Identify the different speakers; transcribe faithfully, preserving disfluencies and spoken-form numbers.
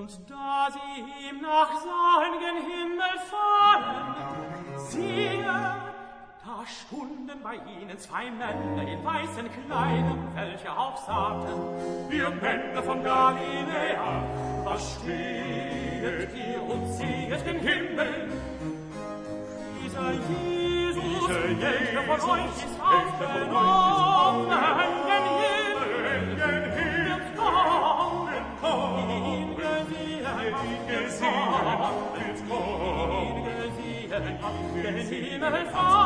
Speaker 1: Und da sie ihm nachsahen gen Himmel fahren, siehe, da stunden bei ihnen zwei Männer in weißen Kleidern, welche auch sagten: Wir Männer von Galiläa, was stehet ihr und sehet den Himmel? Dieser Jesus, welcher von euch ist aufgenommen gen Himmel, wird kommen, ihn gesehen, ihn gesehen, ihn gesehen, den Himmel fahren.